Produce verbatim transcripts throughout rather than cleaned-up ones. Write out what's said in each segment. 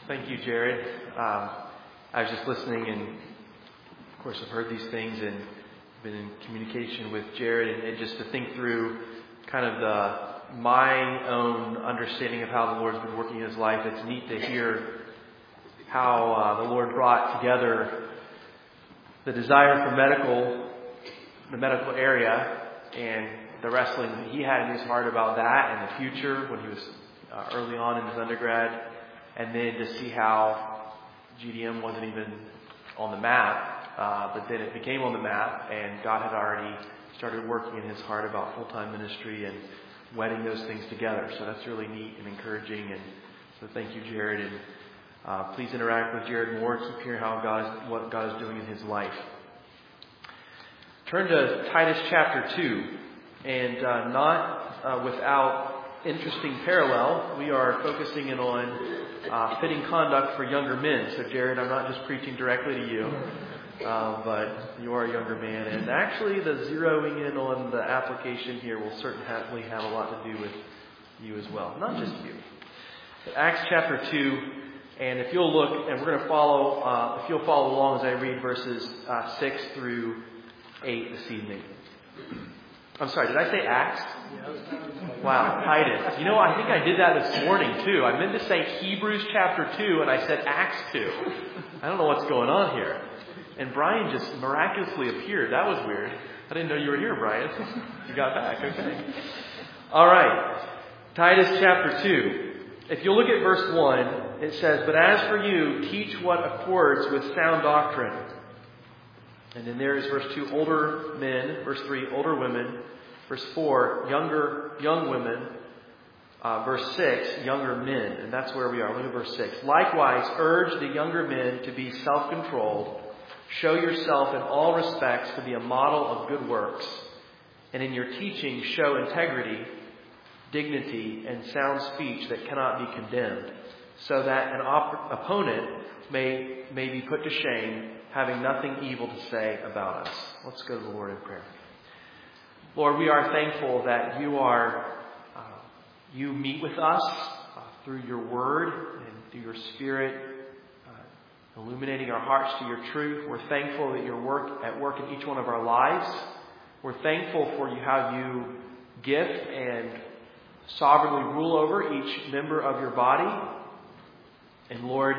Thank you, Jared. Um, I was just listening, and of course I've heard these things and been in communication with Jared, and, and just to think through kind of the my own understanding of how the Lord's been working in his life. It's neat to hear how uh, the Lord brought together the desire for medical, the medical area, and the wrestling that he had in his heart about that and the future when he was uh, early on in his undergrad. And then to see how G D M wasn't even on the map, uh, but then it became on the map, and God had already started working in his heart about full-time ministry and wedding those things together. So that's really neat and encouraging. And so thank you, Jared. And uh, please interact with Jared more. Keep hearing how God is, what God is doing in his life. Turn to Titus chapter two, and uh, not uh, without interesting parallel, we are focusing in on uh, fitting conduct for younger men. So, Jared, I'm not just preaching directly to you, uh, but you are a younger man. And actually, the zeroing in on the application here will certainly have a lot to do with you as well. Not just you. But Acts chapter two, and if you'll look, and we're going to follow, uh, if you'll follow along as I read verses uh, six through eight this evening. I'm sorry, did I say Acts? Wow, Titus. You know, I think I did that this morning too. I meant to say Hebrews chapter two, and I said Acts two. I don't know what's going on here. And Brian just miraculously appeared. That was weird. I didn't know you were here, Brian. You got back. Okay. All right. Titus chapter two. If you look at verse one, it says, "But as for you, teach what accords with sound doctrine." And then there is verse two, older men. Verse three, older women. Verse four, younger young women. Uh, verse six, younger men. And that's where we are. Look at verse six. "Likewise, urge the younger men to be self-controlled. Show yourself in all respects to be a model of good works. And in your teaching, show integrity, dignity, and sound speech that cannot be condemned, so that an op- opponent may, may be put to shame, having nothing evil to say about us." Let's go to the Lord in prayer. Lord, we are thankful that you are, uh, you meet with us uh, through your word and through your spirit, uh, illuminating our hearts to your truth. We're thankful that you're work, at work in each one of our lives. We're thankful for you, how you gift and sovereignly rule over each member of your body. And Lord,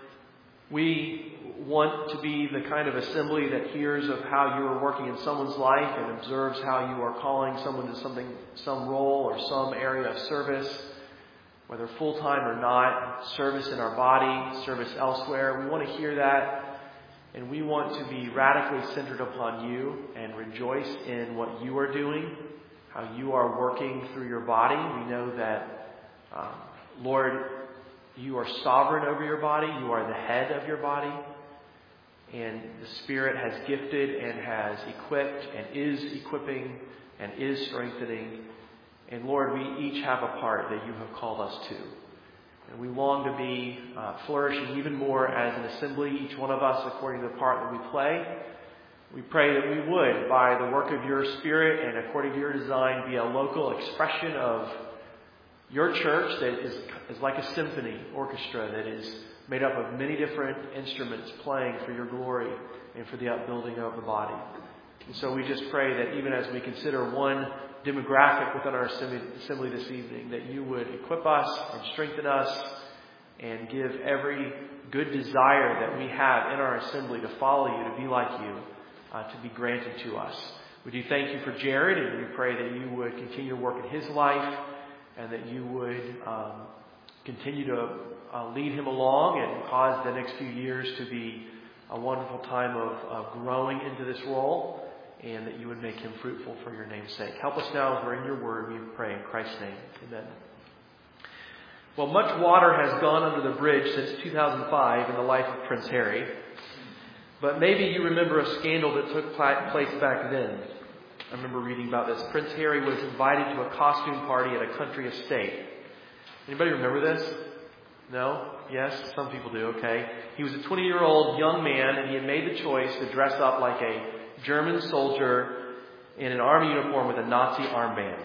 we want to be the kind of assembly that hears of how you are working in someone's life and observes how you are calling someone to something, some role or some area of service, whether full-time or not, service in our body, service elsewhere. We want to hear that, and we want to be radically centered upon you and rejoice in what you are doing, how you are working through your body. We know that, um, Lord, you are sovereign over your body. You are the head of your body. And the Spirit has gifted and has equipped and is equipping and is strengthening. And Lord, we each have a part that you have called us to. And we long to be uh, flourishing even more as an assembly, each one of us according to the part that we play. We pray that we would, by the work of your Spirit and according to your design, be a local expression of your church that is, is like a symphony orchestra that is made up of many different instruments playing for your glory and for the upbuilding of the body. And so we just pray that even as we consider one demographic within our assembly this evening, that you would equip us and strengthen us and give every good desire that we have in our assembly to follow you, to be like you, uh, to be granted to us. We do thank you for Jared, and we pray that you would continue to work in his life and that you would um, continue to Uh, lead him along and cause the next few years to be a wonderful time of, of growing into this role, and that you would make him fruitful for your name's sake. Help us now as we're in your word. We pray in Christ's name. Amen. Well, much water has gone under the bridge since two thousand five in the life of Prince Harry. But maybe you remember a scandal that took place back then. I remember reading about this. Prince Harry was invited to a costume party at a country estate. Anybody remember this? No? Yes? Some people do. Okay. He was a twenty-year-old young man, and he had made the choice to dress up like a German soldier in an army uniform with a Nazi armband.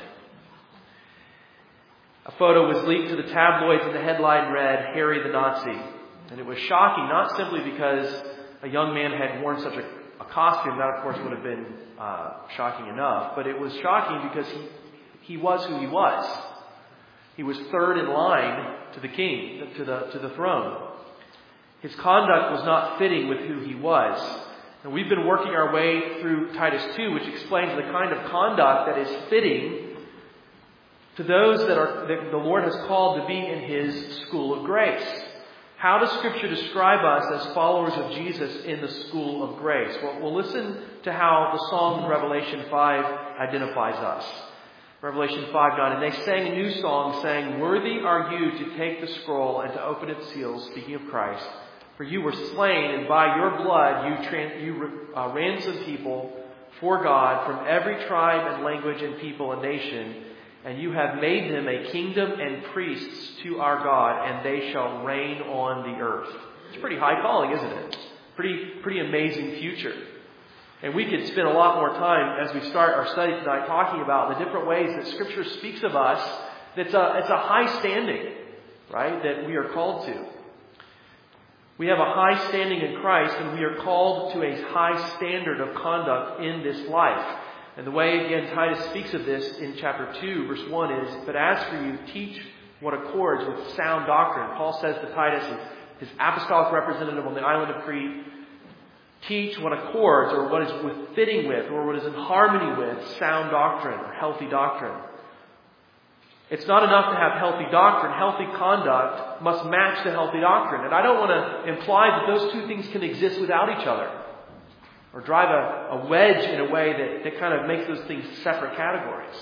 A photo was leaked to the tabloids, and the headline read, "Harry the Nazi." And it was shocking, not simply because a young man had worn such a, a costume. That, of course, would have been uh, shocking enough. But it was shocking because he, he was who he was. He was third in line to the king, to the, to the throne. His conduct was not fitting with who he was. And we've been working our way through Titus two, which explains the kind of conduct that is fitting to those that are that the Lord has called to be in His school of grace. How does Scripture describe us as followers of Jesus in the school of grace? Well, we'll listen to how the song in Revelation five identifies us. Revelation five nine, and they sang a new song, saying, "Worthy are you to take the scroll and to open its seals," speaking of Christ. "For you were slain, and by your blood you, trans- you uh, ransomed people for God from every tribe and language and people and nation. And you have made them a kingdom and priests to our God, and they shall reign on the earth." It's pretty high calling, isn't it? Pretty, pretty amazing future. And we could spend a lot more time as we start our study tonight talking about the different ways that Scripture speaks of us. That's a, it's a high standing, right, that we are called to. We have a high standing in Christ, and we are called to a high standard of conduct in this life. And the way, again, Titus speaks of this in chapter two, verse one is, "But as for you, teach what accords with sound doctrine." Paul says to Titus, his apostolic representative on the island of Crete, teach what accords, or what is with fitting with, or what is in harmony with sound doctrine or healthy doctrine. It's not enough to have healthy doctrine. Healthy conduct must match the healthy doctrine. And I don't want to imply that those two things can exist without each other, or drive a, a wedge in a way that, that kind of makes those things separate categories.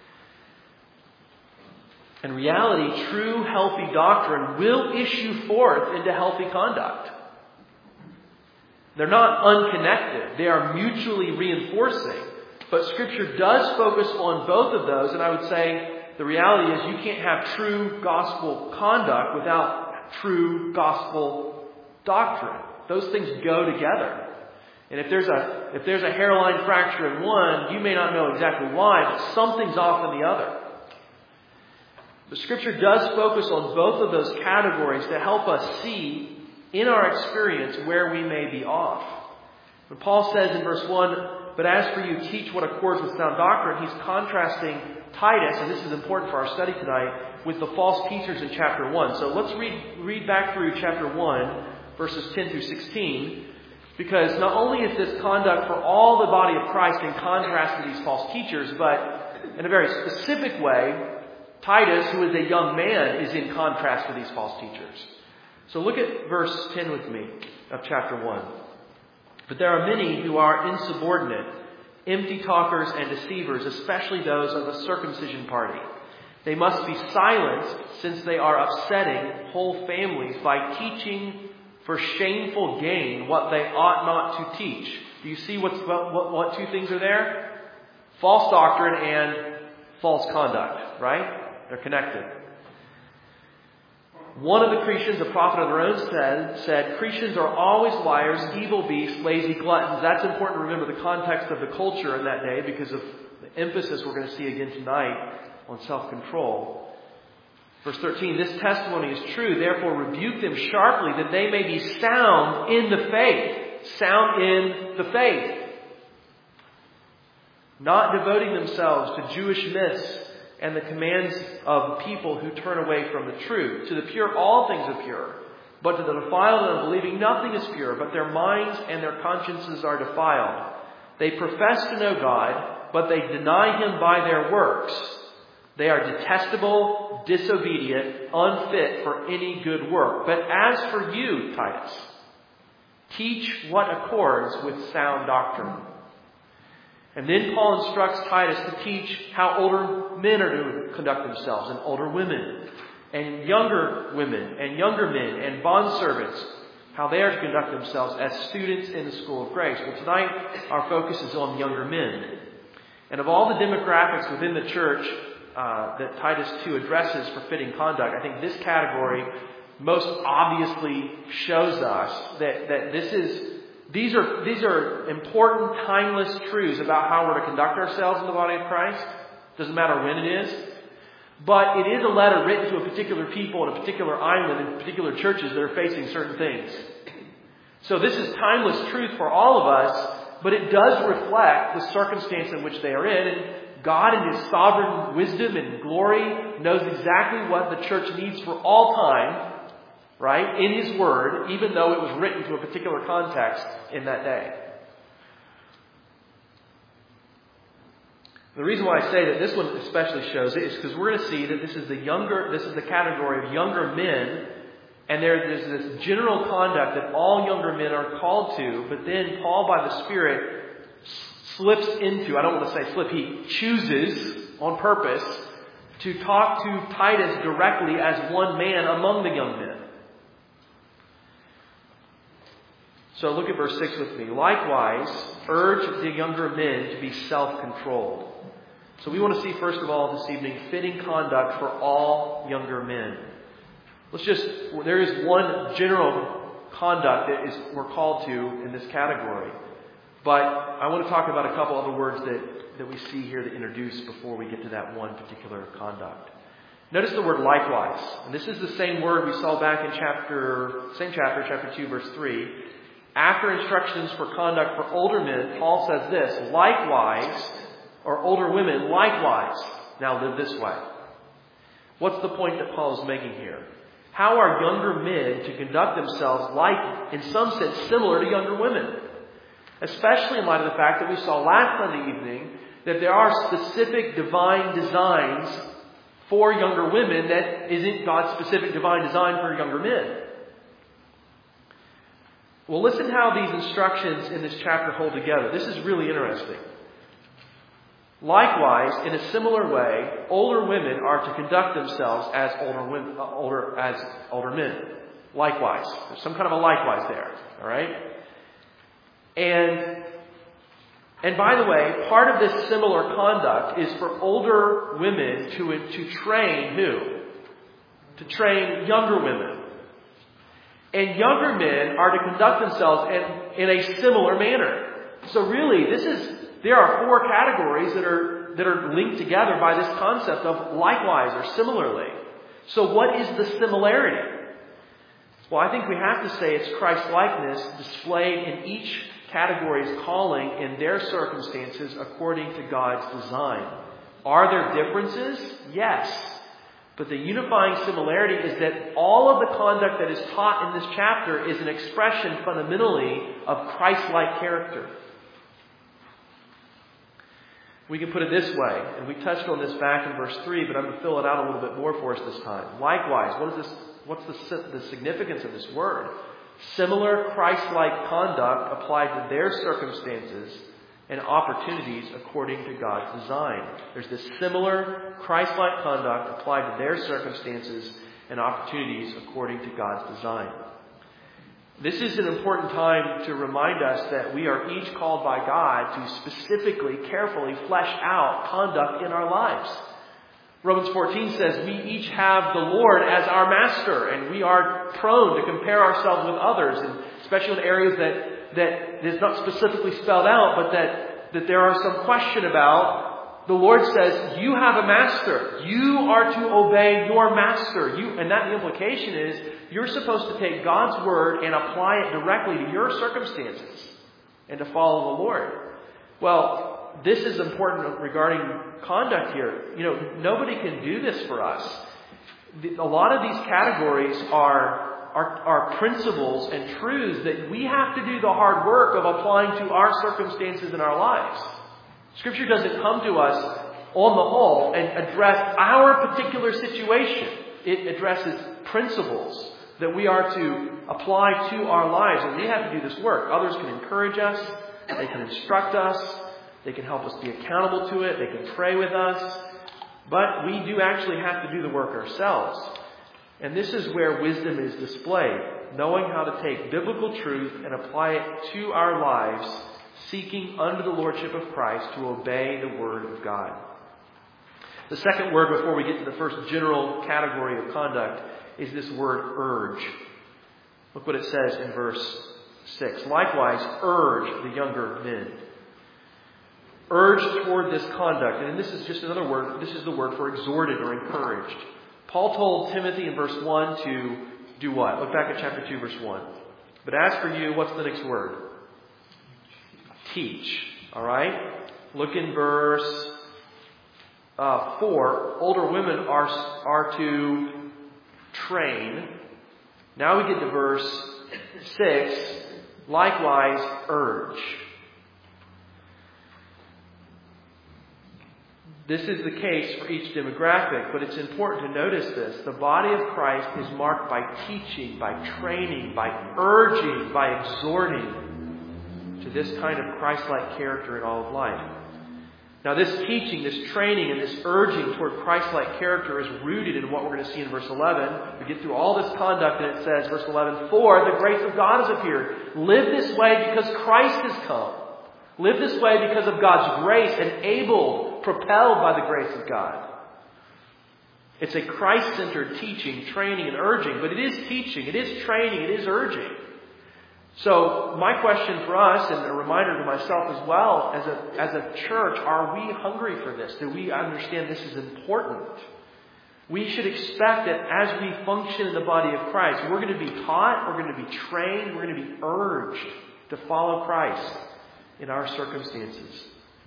In reality, true healthy doctrine will issue forth into healthy conduct. They're not unconnected. They are mutually reinforcing. But Scripture does focus on both of those, and I would say the reality is you can't have true gospel conduct without true gospel doctrine. Those things go together. And if there's a if there's a hairline fracture in one, you may not know exactly why, but something's off in the other. The Scripture does focus on both of those categories to help us see in our experience where we may be off. When Paul says in verse one, "But as for you, teach what accords with sound doctrine," he's contrasting Titus, and this is important for our study tonight, with the false teachers in chapter one. So let's read read back through chapter one, verses ten through sixteen. Because not only is this conduct for all the body of Christ in contrast to these false teachers, but in a very specific way, Titus, who is a young man, is in contrast to these false teachers. So look at verse ten with me of chapter one. "But there are many who are insubordinate, empty talkers and deceivers, especially those of the circumcision party. They must be silenced, since they are upsetting whole families by teaching for shameful gain what they ought not to teach." Do you see what's, what, what, what two things are there? False doctrine and false conduct, right? They're connected. One of the Cretians, a prophet of their own, said, said, "Cretians are always liars, evil beasts, lazy gluttons." That's important to remember the context of the culture in that day because of the emphasis we're going to see again tonight on self-control. Verse thirteen, "This testimony is true, therefore rebuke them sharply, that they may be sound in the faith." Sound in the faith. "Not devoting themselves to Jewish myths and the commands of people who turn away from the truth. To the pure all things are pure, but to the defiled and unbelieving nothing is pure, but their minds and their consciences are defiled. They profess to know God, but they deny Him by their works. They are detestable, disobedient, unfit for any good work. But as for you, Titus, teach what accords with sound doctrine." And then Paul instructs Titus to teach how older men are to conduct themselves, and older women, and younger women, and younger men, and bondservants, how they are to conduct themselves as students in the school of grace. Well, tonight our focus is on younger men. And of all the demographics within the church uh, that Titus two addresses for fitting conduct, I think this category most obviously shows us that, that this is These are these are important, timeless truths about how we're to conduct ourselves in the body of Christ. Doesn't matter when it is. But it is a letter written to a particular people in a particular island in particular churches that are facing certain things. So this is timeless truth for all of us, but it does reflect the circumstance in which they are in. And God in His sovereign wisdom and glory knows exactly what the church needs for all time, right, in His Word, even though it was written to a particular context in that day. The reason why I say that this one especially shows it is because we're going to see that this is the younger, this is the category of younger men, and there is this general conduct that all younger men are called to, but then Paul, by the Spirit, slips into, I don't want to say slip, he chooses on purpose to talk to Titus directly as one man among the young men. So look at verse six with me. Likewise, urge the younger men to be self-controlled. So we want to see, first of all, this evening, fitting conduct for all younger men. Let's just, there is one general conduct that is we're called to in this category. But I want to talk about a couple other words that, that we see here to introduce before we get to that one particular conduct. Notice the word likewise. And this is the same word we saw back in chapter, same chapter, chapter two, verse three. After instructions for conduct for older men, Paul says this, likewise, or older women, likewise, now live this way. What's the point that Paul is making here? How are younger men to conduct themselves like, in some sense, similar to younger women? Especially in light of the fact that we saw last Sunday evening that there are specific divine designs for younger women that isn't God's specific divine design for younger men. Well, listen how these instructions in this chapter hold together. This is really interesting. Likewise, in a similar way, older women are to conduct themselves as older women, uh, older as older men. Likewise, there's some kind of a likewise there. All right, and and by the way, part of this similar conduct is for older women to to train who? To train younger women, and younger men are to conduct themselves in, in a similar manner. So really, this is. There are four categories that are that are linked together by this concept of likewise or similarly. So what is the similarity? Well, I think we have to say it's Christ-likeness displayed in each category's calling in their circumstances according to God's design. Are there differences? Yes. But the unifying similarity is that all of the conduct that is taught in this chapter is an expression fundamentally of Christ-like character. We can put it this way, and we touched on this back in verse three, but I'm going to fill it out a little bit more for us this time. Likewise, what is this? What's the, the significance of this word? Similar Christ-like conduct applied to their circumstances and opportunities according to God's design. There's this similar Christ-like conduct applied to their circumstances and opportunities according to God's design. This is an important time to remind us that we are each called by God to specifically, carefully flesh out conduct in our lives. Romans fourteen says we each have the Lord as our master, and we are prone to compare ourselves with others, and especially in areas that, that is not specifically spelled out, but that, that there are some question about. The Lord says, you have a master. You are to obey your master. You, and that the implication is you're supposed to take God's word and apply it directly to your circumstances and to follow the Lord. Well, this is important regarding conduct here. You know, nobody can do this for us. A lot of these categories are, are, are principles and truths that we have to do the hard work of applying to our circumstances in our lives. Scripture doesn't come to us on the whole and address our particular situation. It addresses principles that we are to apply to our lives, and we have to do this work. Others can encourage us. They can instruct us. They can help us be accountable to it. They can pray with us. But we do actually have to do the work ourselves. And this is where wisdom is displayed, knowing how to take biblical truth and apply it to our lives, seeking under the lordship of Christ to obey the Word of God. The second word before we get to the first general category of conduct is this word urge. Look what it says in verse six. Likewise, urge the younger men. urged toward this conduct. And this is just another word. This is the word for exhorted or encouraged. Paul told Timothy in verse one to do what? Look back at chapter two, verse one. But as for you, what's the next word? Teach. All right? Look in verse uh, four. Older women are, are to train. Now we get to verse six. Likewise, urge. This is the case for each demographic, but it's important to notice this. The body of Christ is marked by teaching, by training, by urging, by exhorting to this kind of Christ-like character in all of life. Now, this teaching, this training, and this urging toward Christ-like character is rooted in what we're going to see in verse eleven. We get through all this conduct, and it says, verse eleven, "For the grace of God has appeared. Live this way because Christ has come. Live this way because of God's grace, enabled, propelled by the grace of God." It's a Christ-centered teaching, training, and urging. But it is teaching, it is training, it is urging. So my question for us, and a reminder to myself as well, as a, as a church, are we hungry for this? Do we understand this is important? We should expect that as we function in the body of Christ, we're going to be taught, we're going to be trained, we're going to be urged to follow Christ in our circumstances.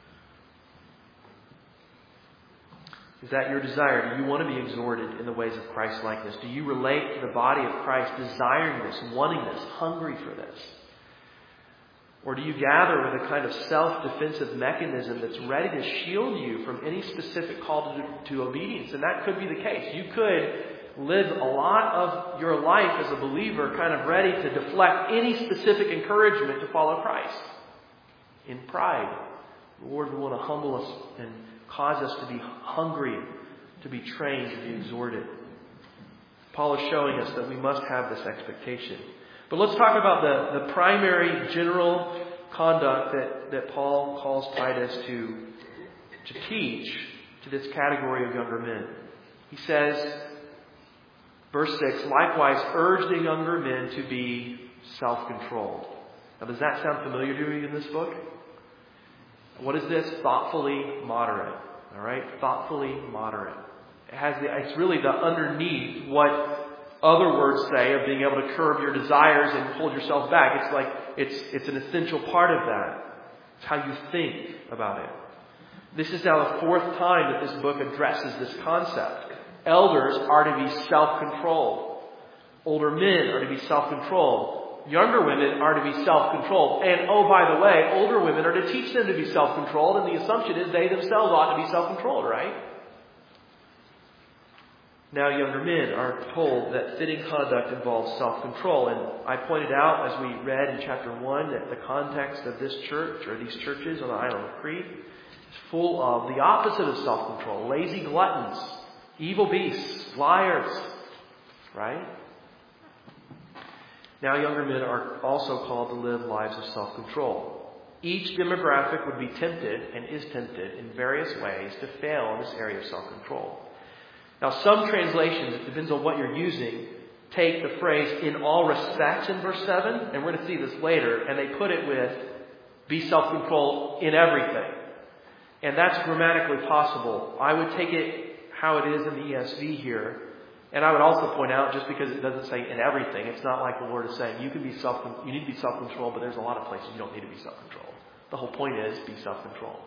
Is that your desire? Do you want to be exhorted in the ways of Christ-likeness? Do you relate to the body of Christ desiring this, wanting this, hungry for this? Or do you gather with a kind of self-defensive mechanism that's ready to shield you from any specific call to, to obedience? And that could be the case. You could live a lot of your life as a believer kind of ready to deflect any specific encouragement to follow Christ in pride. The Lord would want to humble us and cause us to be hungry, to be trained, to be exhorted. Paul is showing us that we must have this expectation. But let's talk about the, the primary general conduct that, that Paul calls Titus to, to teach to this category of younger men. He says, verse six, "Likewise urge the younger men to be self-controlled." Now, does that sound familiar to you in this book? What is this? Thoughtfully moderate. All right? Thoughtfully moderate. It has the, it's really the underneath what other words say of being able to curb your desires and hold yourself back. It's like, it's, it's an essential part of that. It's how you think about it. This is now the fourth time that this book addresses this concept. Elders are to be self-controlled. Older men are to be self-controlled. Younger women are to be self-controlled. And, oh, by the way, older women are to teach them to be self-controlled. And the assumption is they themselves ought to be self-controlled, right? Now, younger men are told that fitting conduct involves self-control. And I pointed out as we read in chapter one that the context of this church, or these churches on the island of Crete, is full of the opposite of self-control. Lazy gluttons, evil beasts, liars, right? Now, younger men are also called to live lives of self-control. Each demographic would be tempted, and is tempted, in various ways to fail in this area of self-control. Now, some translations, it depends on what you're using, take the phrase "in all respects" in verse seven, and we're going to see this later, and they put it with "be self-controlled in everything." And that's grammatically possible. I would take it how it is in the E S V here. And I would also point out, just because it doesn't say in everything, it's not like the Lord is saying you can be self, you need to be self-controlled, but there's a lot of places you don't need to be self-controlled. The whole point is be self-controlled.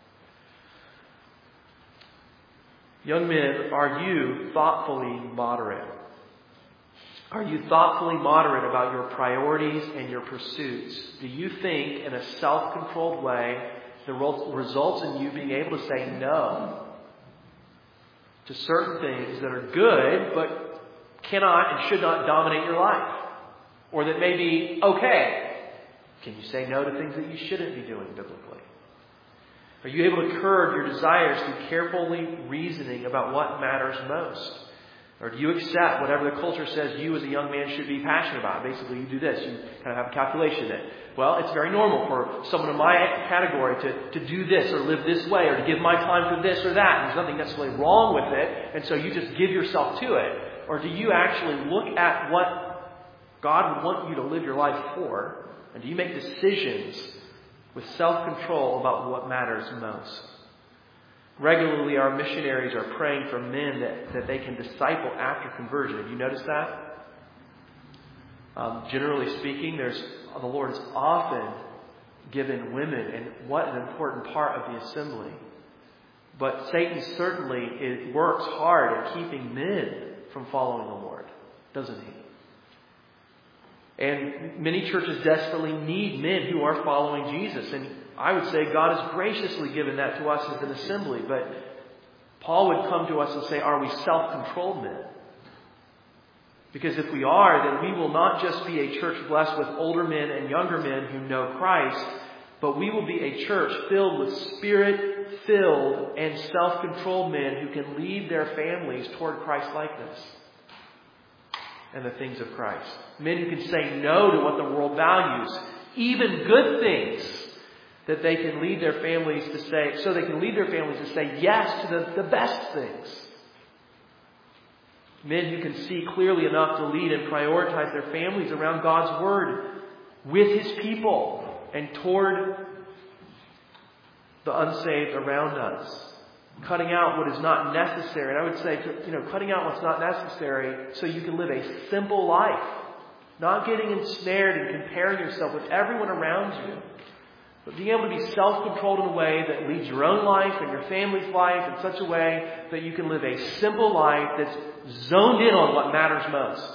Young men, are you thoughtfully moderate? Are you thoughtfully moderate about your priorities and your pursuits? Do you think in a self-controlled way that results in you being able to say no to certain things that are good, but cannot and should not dominate your life? Or that may be okay. Can you say no to things that you shouldn't be doing biblically? Are you able to curb your desires through carefully reasoning about what matters most? Or do you accept whatever the culture says you as a young man should be passionate about? Basically, you do this. You kind of have a calculation that, well, it's very normal for someone in my category to, to do this or live this way or to give my time for this or that. And there's nothing necessarily wrong with it. And so you just give yourself to it. Or do you actually look at what God would want you to live your life for? And do you make decisions with self-control about what matters most. Regularly, our missionaries are praying for men that, that they can disciple after conversion. Have you noticed that? Um, generally speaking, there's the Lord has often given women, and what an important part of the assembly. But Satan certainly it works hard at keeping men from following the Lord, doesn't he? And many churches desperately need men who are following Jesus. And I would say God has graciously given that to us as an assembly. But Paul would come to us and say, are we self-controlled men? Because if we are, then we will not just be a church blessed with older men and younger men who know Christ, but we will be a church filled with Spirit-filled and self-controlled men who can lead their families toward Christ-likeness and the things of Christ. Men who can say no to what the world values, even good things, that they can lead their families to say, so they can lead their families to say yes to the, the best things. Men who can see clearly enough to lead and prioritize their families around God's Word with His people and toward the unsaved around us. Cutting out what is not necessary. And I would say, you know, cutting out what's not necessary so you can live a simple life. Not getting ensnared and comparing yourself with everyone around you. But being able to be self-controlled in a way that leads your own life and your family's life in such a way that you can live a simple life that's zoned in on what matters most.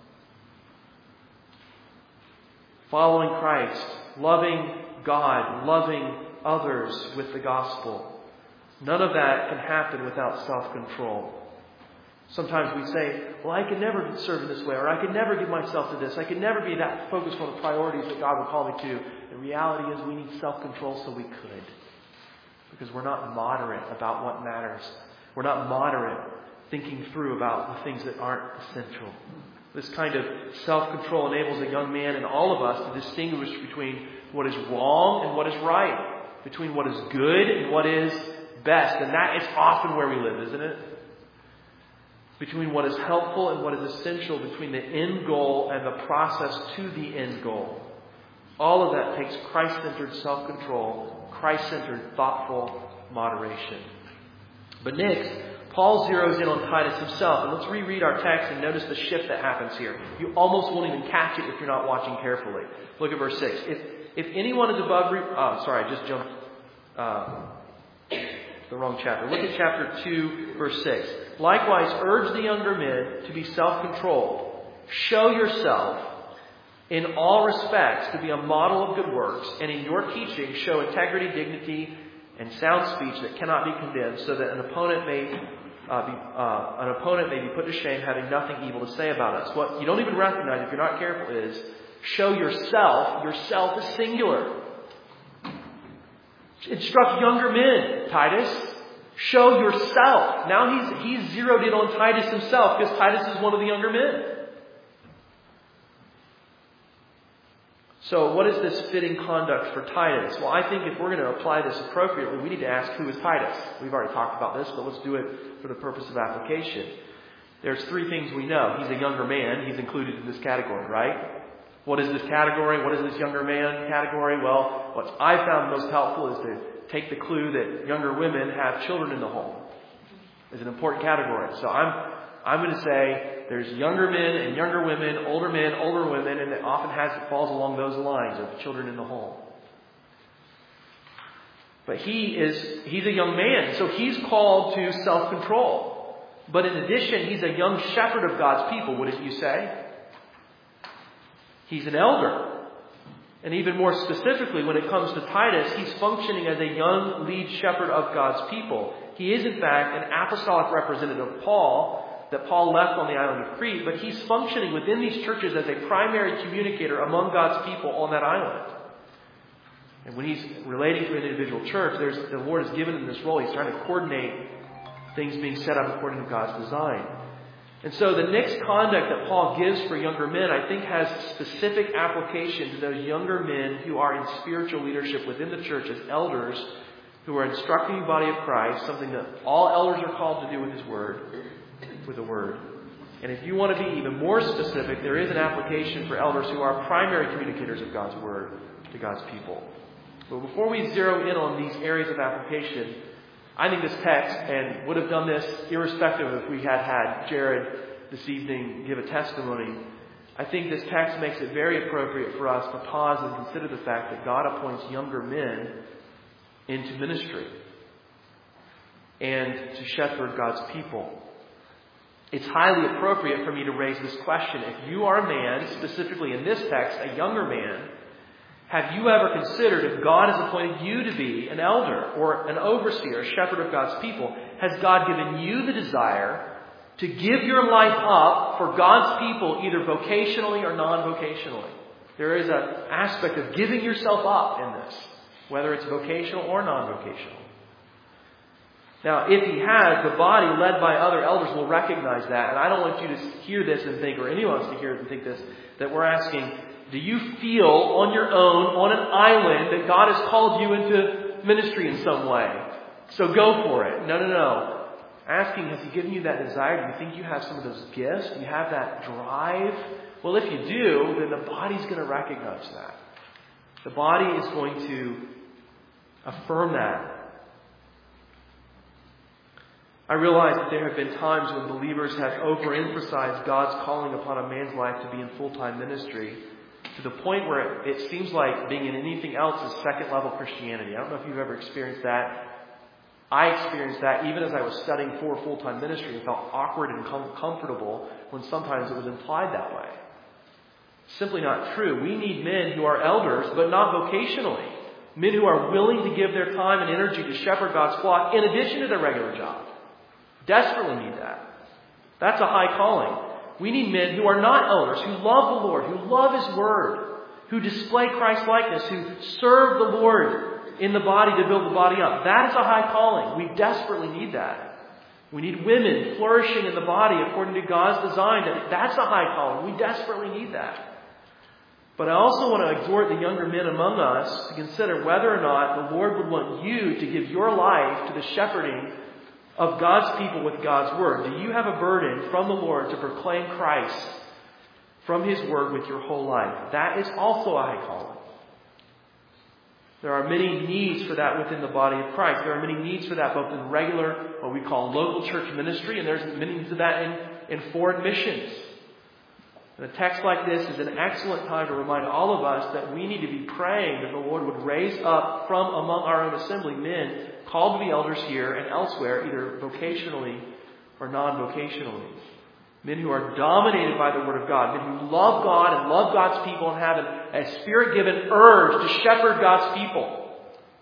Following Christ, loving God, loving others with the gospel. None of that can happen without self-control. Sometimes we say, well, I can never serve in this way, or I can never give myself to this. I can never be that focused on the priorities that God would call me to. The reality is we need self-control so we could. Because we're not moderate about what matters. We're not moderate thinking through about the things that aren't essential. This kind of self-control enables a young man and all of us to distinguish between what is wrong and what is right. Between what is good and what is best. And that is often where we live, isn't it? Between what is helpful and what is essential, between the end goal and the process to the end goal. All of that takes Christ-centered self-control, Christ-centered thoughtful moderation. But next, Paul zeroes in on Titus himself. And let's reread our text and notice the shift that happens here. You almost won't even catch it if you're not watching carefully. Look at verse six. If if anyone is above... Re- oh, sorry, I just jumped... Uh, the wrong chapter. Look at chapter two, verse six. Likewise, urge the younger men to be self-controlled. Show yourself in all respects to be a model of good works, and in your teaching show integrity, dignity, and sound speech that cannot be condemned, so that an opponent may uh, be uh, an opponent may be put to shame, having nothing evil to say about us. What you don't even recognize if you're not careful is show yourself. Yourself is singular. Instruct younger men, Titus. Show yourself. Now he's he's zeroed in on Titus himself because Titus is one of the younger men. So what is this fitting conduct for Titus? Well, I think if we're going to apply this appropriately, we need to ask, who is Titus? We've already talked about this, but let's do it for the purpose of application. There's three things we know. He's a younger man. He's included in this category, right? What is this category? What is this younger man category? Well, what I found most helpful is to take the clue that younger women have children in the home. It's an important category. So I'm I'm going to say there's younger men and younger women, older men, older women, and it often has it falls along those lines of children in the home. But he is he's a young man, so he's called to self-control. But in addition, he's a young shepherd of God's people, wouldn't you say? He's an elder. And even more specifically, when it comes to Titus, he's functioning as a young lead shepherd of God's people. He is, in fact, an apostolic representative of Paul, that Paul left on the island of Crete, but he's functioning within these churches as a primary communicator among God's people on that island. And when he's relating to an individual church, there's, the Lord has given him this role. He's trying to coordinate things being set up according to God's design. And so the next conduct that Paul gives for younger men, I think, has specific application to those younger men who are in spiritual leadership within the church as elders who are instructing the body of Christ, something that all elders are called to do with His Word, with the Word. And if you want to be even more specific, there is an application for elders who are primary communicators of God's Word to God's people. But before we zero in on these areas of application, I think this text, and would have done this irrespective of if we had had Jared this evening give a testimony, I think this text makes it very appropriate for us to pause and consider the fact that God appoints younger men into ministry and to shepherd God's people. It's highly appropriate for me to raise this question. If you are a man, specifically in this text, a younger man, have you ever considered if God has appointed you to be an elder or an overseer, a shepherd of God's people, has God given you the desire to give your life up for God's people, either vocationally or non-vocationally? There is an aspect of giving yourself up in this, whether it's vocational or non-vocational. Now, if he has, the body led by other elders will recognize that. And I don't want you to hear this and think, or anyone else to hear it and think this, that we're asking, do you feel on your own, on an island, that God has called you into ministry in some way? So go for it. No, no, no. Asking, has he given you that desire? Do you think you have some of those gifts? Do you have that drive? Well, if you do, then the body's going to recognize that. The body is going to affirm that. I realize that there have been times when believers have overemphasized God's calling upon a man's life to be in full-time ministry to the point where it, it seems like being in anything else is second-level Christianity. I don't know if you've ever experienced that. I experienced that even as I was studying for full-time ministry and felt awkward and com- comfortable when sometimes it was implied that way. Simply not true. We need men who are elders, but not vocationally. Men who are willing to give their time and energy to shepherd God's flock in addition to their regular job. Desperately need that. That's a high calling. We need men who are not elders, who love the Lord, who love His Word, who display Christ-likeness, who serve the Lord in the body to build the body up. That is a high calling. We desperately need that. We need women flourishing in the body according to God's design. That's a high calling. We desperately need that. But I also want to exhort the younger men among us to consider whether or not the Lord would want you to give your life to the shepherding of God's people with God's Word. Do you have a burden from the Lord to proclaim Christ from His Word with your whole life? That is also a high calling. There are many needs for that within the body of Christ. There are many needs for that both in regular, what we call local church ministry, and there's many needs of that in, in foreign missions. And a text like this is an excellent time to remind all of us that we need to be praying that the Lord would raise up from among our own assembly men called to be elders here and elsewhere, either vocationally or non-vocationally. Men who are dominated by the Word of God. Men who love God and love God's people and have a Spirit-given urge to shepherd God's people.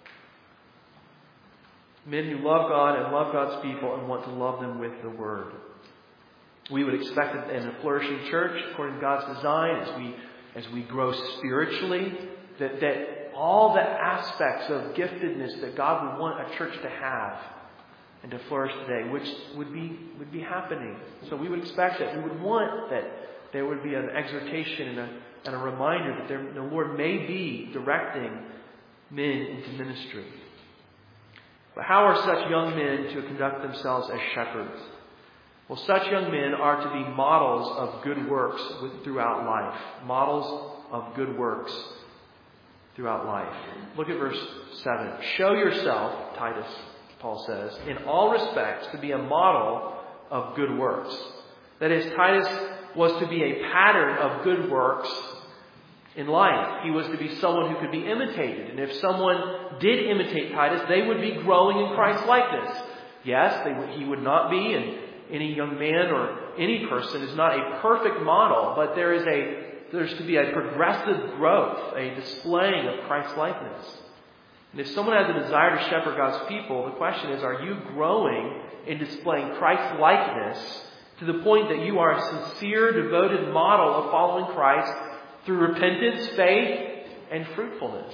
Men who love God and love God's people and want to love them with the Word. We would expect that in a flourishing church, according to God's design, as we as we grow spiritually, that, that all the aspects of giftedness that God would want a church to have and to flourish today, which would be would be happening. So we would expect that. We would want that there would be an exhortation and a, and a reminder that there, the Lord may be directing men into ministry. But how are such young men to conduct themselves as shepherds? Well, such young men are to be models of good works throughout life. Models of good works throughout life. Look at verse seven. Show yourself, Titus, Paul says, in all respects to be a model of good works. That is, Titus was to be a pattern of good works in life. He was to be someone who could be imitated. And if someone did imitate Titus, they would be growing in Christ's likeness. Yes, they would, he would not be, and any young man or any person is not a perfect model, but there is a there's to be a progressive growth, a displaying of Christ's likeness. And if someone has a desire to shepherd God's people, the question is, are you growing in displaying Christ's likeness to the point that you are a sincere, devoted model of following Christ through repentance, faith, and fruitfulness?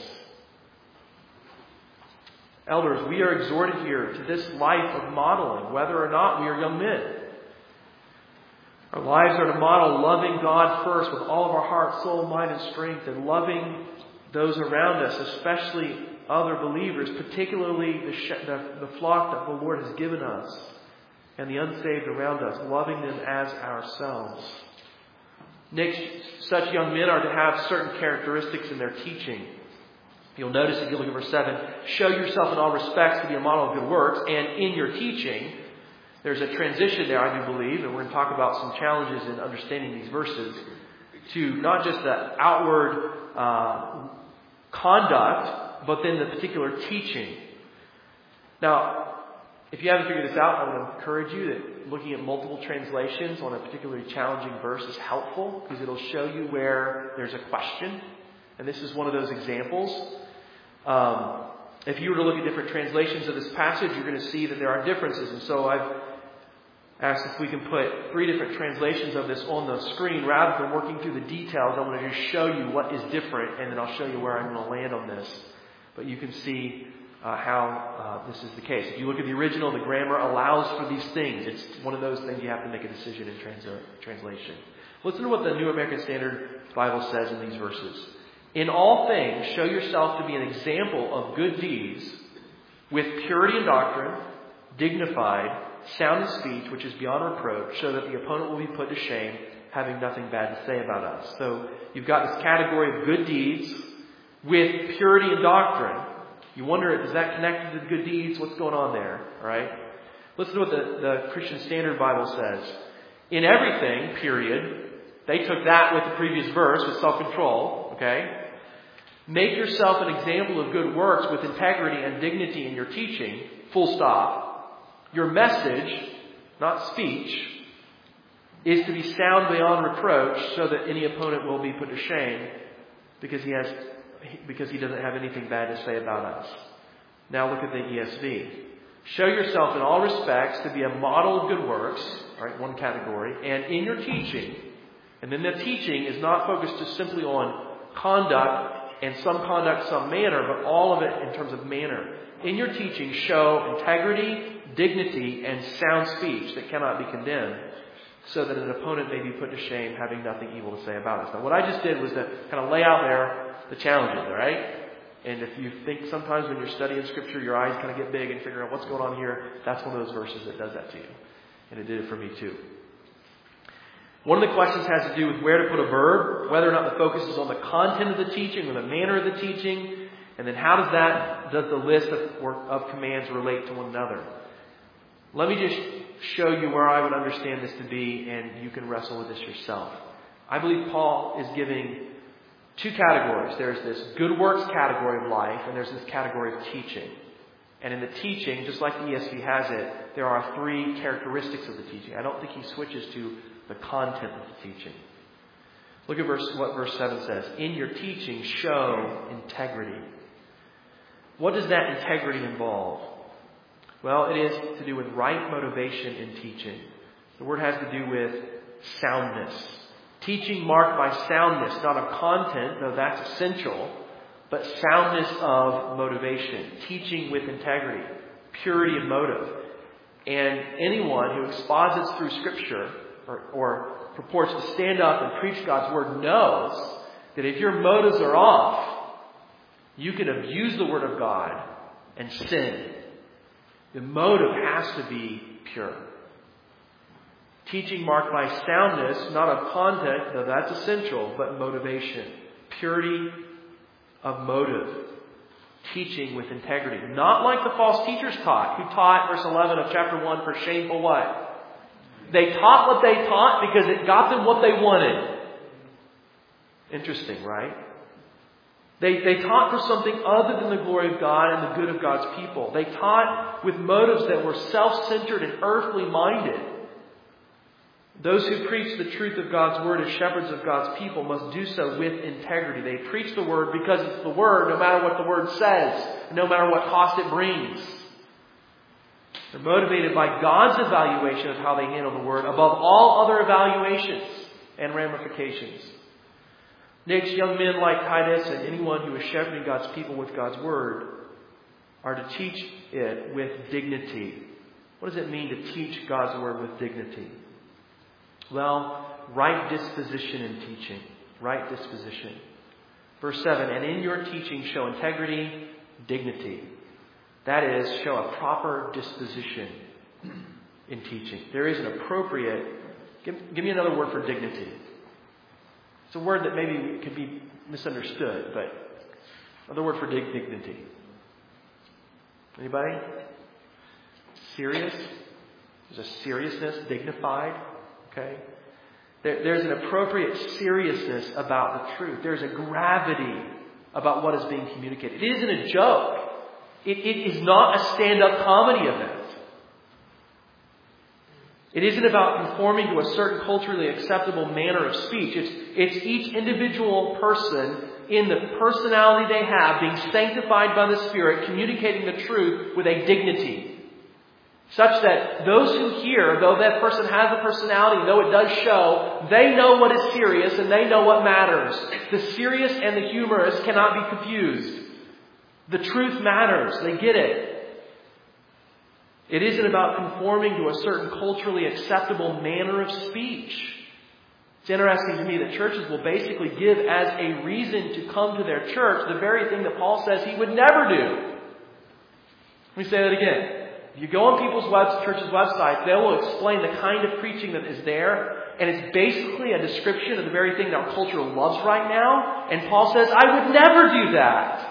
Elders, we are exhorted here to this life of modeling, whether or not we are young men. Our lives are to model loving God first with all of our heart, soul, mind, and strength, and loving those around us, especially other believers, particularly the, sh- the, the flock that the Lord has given us, and the unsaved around us, loving them as ourselves. Next, such young men are to have certain characteristics in their teaching. You'll notice if you look at verse seven, show yourself in all respects to be a model of good works, and in your teaching, there's a transition there, I do believe, and we're going to talk about some challenges in understanding these verses, to not just the outward uh, conduct, but then the particular teaching. Now, if you haven't figured this out, I would encourage you that looking at multiple translations on a particularly challenging verse is helpful, because it'll show you where there's a question. And this is one of those examples. Um, if you were to look at different translations of this passage, you're going to see that there are differences. And so I've asked if we can put three different translations of this on the screen. Rather than working through the details, I want to just show you what is different, and then I'll show you where I'm going to land on this. But you can see uh, how uh, this is the case. If you look at the original, the grammar allows for these things. It's one of those things you have to make a decision in trans- translation. Listen to what the New American Standard Bible says in these verses. In all things, show yourself to be an example of good deeds, with purity in doctrine, dignified, sound in speech, which is beyond reproach, so that the opponent will be put to shame, having nothing bad to say about us. So you've got this category of good deeds with purity in doctrine. You wonder, does that connect to the good deeds? What's going on there? All right? Listen to what the, the Christian Standard Bible says. In everything, period. They took that with the previous verse, with self-control. Okay? Make yourself an example of good works with integrity and dignity in your teaching. Full stop. Your message, not speech, is to be sound beyond reproach, so that any opponent will be put to shame because he has, because he doesn't have anything bad to say about us. Now look at the E S V. Show yourself in all respects to be a model of good works, right? One category, and in your teaching. And then the teaching is not focused just simply on conduct, and some conduct, some manner, but all of it in terms of manner. In your teaching, show integrity, dignity, and sound speech that cannot be condemned, so that an opponent may be put to shame, having nothing evil to say about us. Now, what I just did was to kind of lay out there the challenges, all right? And if you think sometimes when you're studying Scripture, your eyes kind of get big and figure out what's going on here, that's one of those verses that does that to you. And it did it for me too. One of the questions has to do with where to put a verb, whether or not the focus is on the content of the teaching or the manner of the teaching, and then how does that, does the list of, work, of commands relate to one another? Let me just show you where I would understand this to be, and you can wrestle with this yourself. I believe Paul is giving two categories. There's this good works category of life, and there's this category of teaching. And in the teaching, just like the E S V has it, there are three characteristics of the teaching. I don't think he switches to the content of the teaching. Look at verse, what verse seven says. In your teaching, show integrity. What does that integrity involve? Well, it is to do with right motivation in teaching. The word has to do with soundness. Teaching marked by soundness, not of content, though that's essential, but soundness of motivation. Teaching with integrity, purity of motive. And anyone who exposits through Scripture or, or purports to stand up and preach God's Word knows that if your motives are off, you can abuse the Word of God and sin. The motive has to be pure. Teaching marked by soundness, not of content, though that's essential, but motivation. Purity of motive. Teaching with integrity. Not like the false teachers taught, who taught, verse eleven of chapter one, for shameful what? They taught what they taught because it got them what they wanted. Interesting, right? They, they taught for something other than the glory of God and the good of God's people. They taught with motives that were self-centered and earthly minded. Those who preach the truth of God's Word as shepherds of God's people must do so with integrity. They preach the Word because it's the Word, no matter what the Word says, no matter what cost it brings. They're motivated by God's evaluation of how they handle the Word above all other evaluations and ramifications. Next, young men like Titus and anyone who is shepherding God's people with God's Word are to teach it with dignity. What does it mean to teach God's Word with dignity? Well, right disposition in teaching. Right disposition. Verse seven, and in your teaching show integrity, dignity. That is, show a proper disposition in teaching. There is an appropriate... Give, give me another word for dignity. It's a word that maybe could be misunderstood, but Another word for dig- dignity. Anybody? Serious? There's a seriousness, dignified. Okay? There, there's an appropriate seriousness about the truth. There's a gravity about what is being communicated. It isn't a joke. It, it is not a stand-up comedy event. It isn't about conforming to a certain culturally acceptable manner of speech. It's, it's each individual person in the personality they have being sanctified by the Spirit, communicating the truth with a dignity. Such that those who hear, though that person has a personality, though it does show, they know what is serious and they know what matters. The serious and the humorous cannot be confused. The truth matters. They get it. It isn't about conforming to a certain culturally acceptable manner of speech. It's interesting to me that churches will basically give as a reason to come to their church the very thing that Paul says he would never do. Let me say that again. If you go on people's web, churches' websites, they will explain the kind of preaching that is there. And it's basically a description of the very thing that our culture loves right now. And Paul says, I would never do that.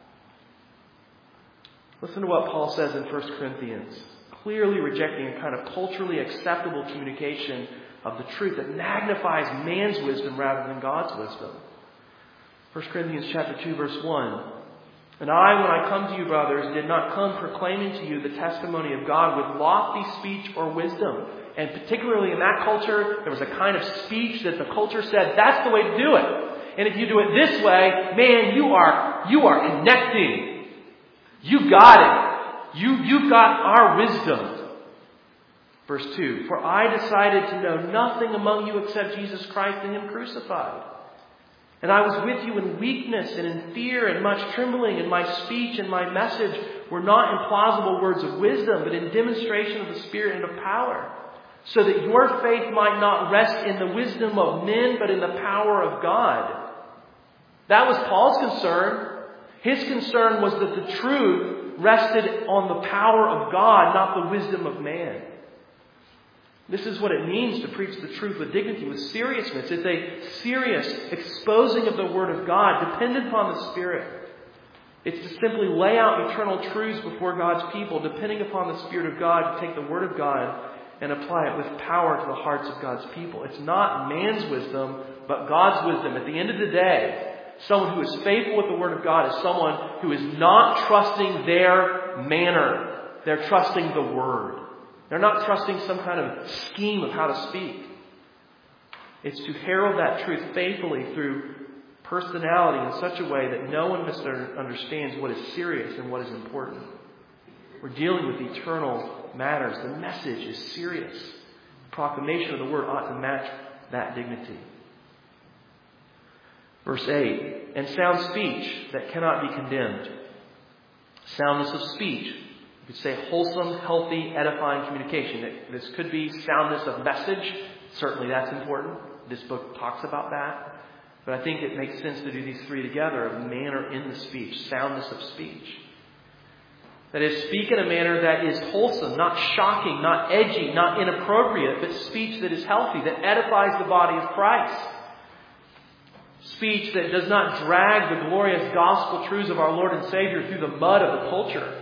Listen to what Paul says in First Corinthians. Clearly rejecting a kind of culturally acceptable communication of the truth that magnifies man's wisdom rather than God's wisdom. First Corinthians chapter two, verse one. And I, when I come to you, brothers, did not come proclaiming to you the testimony of God with lofty speech or wisdom. And particularly in that culture, there was a kind of speech that the culture said, that's the way to do it. And if you do it this way, man, you are, you are connecting. You got it. You, you've got our wisdom. Verse two. For I decided to know nothing among you except Jesus Christ and Him crucified. And I was with you in weakness and in fear and much trembling, and my speech and my message were not in plausible words of wisdom, but in demonstration of the Spirit and of power, so that your faith might not rest in the wisdom of men, but in the power of God. That was Paul's concern. His concern was that the truth rested on the power of God, not the wisdom of man. This is what it means to preach the truth with dignity, with seriousness. It's a serious exposing of the Word of God, dependent upon the Spirit. It's to simply lay out eternal truths before God's people, depending upon the Spirit of God, to take the Word of God and apply it with power to the hearts of God's people. It's not man's wisdom, but God's wisdom. At the end of the day, someone who is faithful with the Word of God is someone who is not trusting their manner. They're trusting the Word. They're not trusting some kind of scheme of how to speak. It's to herald that truth faithfully through personality in such a way that no one misunderstands what is serious and what is important. We're dealing with eternal matters. The message is serious. The proclamation of the Word ought to match that dignity. Verse eight, and sound speech that cannot be condemned. Soundness of speech. You could say wholesome, healthy, edifying communication. This could be soundness of message. Certainly that's important. This book talks about that. But I think it makes sense to do these three together. A manner in the speech. Soundness of speech. That is, speak in a manner that is wholesome, not shocking, not edgy, not inappropriate, but speech that is healthy, that edifies the body of Christ. Speech that does not drag the glorious gospel truths of our Lord and Savior through the mud of the culture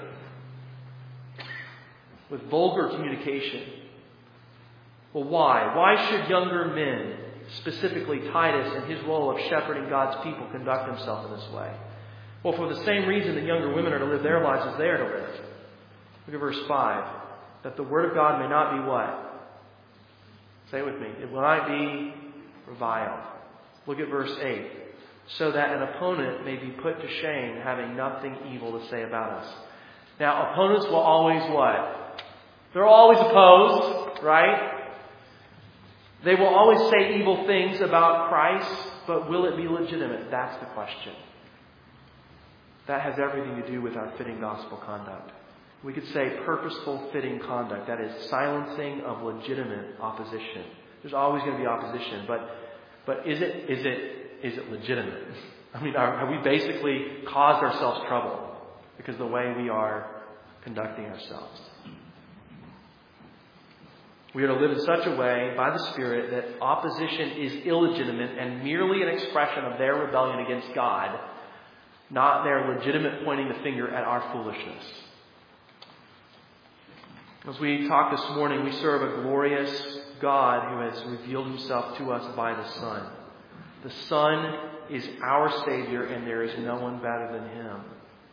with vulgar communication. Well, why? Why should younger men, specifically Titus in his role of shepherding God's people, conduct himself in this way? Well, for the same reason that younger women are to live their lives as they are to live. Look at verse five. That the word of God may not be what? Say it with me. It will not be reviled. Look at verse eight. So that an opponent may be put to shame, having nothing evil to say about us. Now, opponents will always what? They're always opposed, right? They will always say evil things about Christ, but will it be legitimate? That's the question. That has everything to do with our fitting gospel conduct. We could say purposeful fitting conduct. That is silencing of legitimate opposition. There's always going to be opposition, but but is it is it is it legitimate? I mean, are, have we basically caused ourselves trouble because of the way we are conducting ourselves? We are to live in such a way, by the Spirit, that opposition is illegitimate and merely an expression of their rebellion against God, not their legitimate pointing the finger at our foolishness. As we talk this morning, we serve a glorious God who has revealed himself to us by the Son. The Son is our Savior, and there is no one better than him.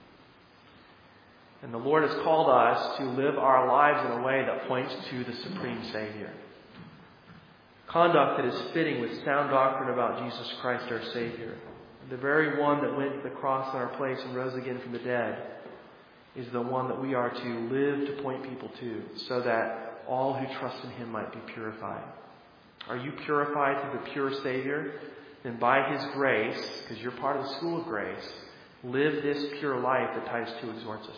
And the Lord has called us to live our lives in a way that points to the supreme Savior. Conduct that is fitting with sound doctrine about Jesus Christ our Savior. The very one that went to the cross in our place and rose again from the dead is the one that we are to live to point people to, so that all who trust in him might be purified. Are you purified through the pure Savior? Then by his grace, because you're part of the school of grace, live this pure life that Titus two exhorts us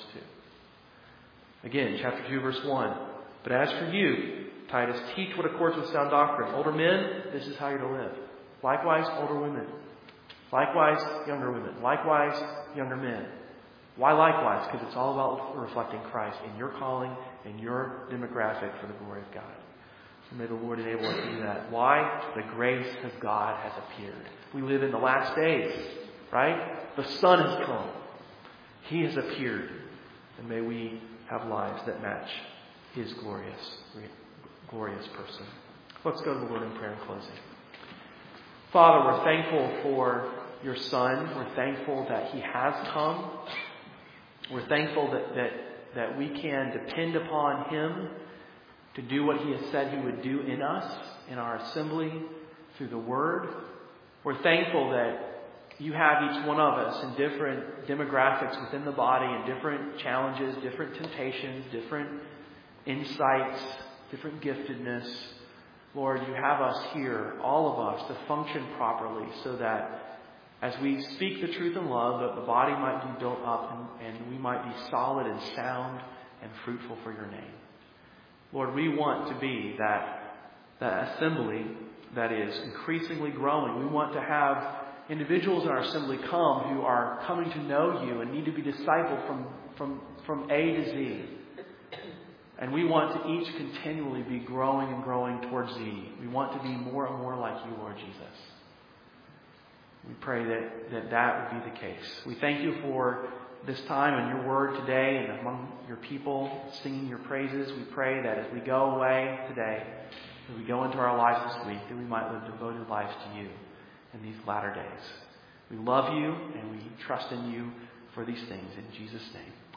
to. Again, chapter two, verse one. But as for you, Titus, teach what accords with sound doctrine. Older men, this is how you're to live. Likewise, older women. Likewise, younger women. Likewise, younger men. Why likewise? Because it's all about reflecting Christ in your calling, in your demographic for the glory of God. So may the Lord enable us to do that. Why? The grace of God has appeared. We live in the last days, right? The Son has come. He has appeared. And may we have lives that match his glorious, glorious person. Let's go to the Lord in prayer in closing. Father, we're thankful for your Son. We're thankful that he has come. We're thankful that, that, that we can depend upon him to do what he has said he would do in us, in our assembly, through the Word. We're thankful that you have each one of us in different demographics within the body and different challenges, different temptations, different insights, different giftedness. Lord, you have us here, all of us, to function properly so that as we speak the truth in love, that the body might be built up and, and we might be solid and sound and fruitful for your name. Lord, we want to be that, that assembly that is increasingly growing. We want to have individuals in our assembly come who are coming to know you and need to be discipled from, from, from A to Z. And we want to each continually be growing and growing towards thee. We want to be more and more like you, Lord Jesus. We pray that, that that would be the case. We thank you for this time and your word today and among your people singing your praises. We pray that as we go away today, as we go into our lives this week, that we might live devoted lives to you in these latter days. We love you and we trust in you for these things. In Jesus' name.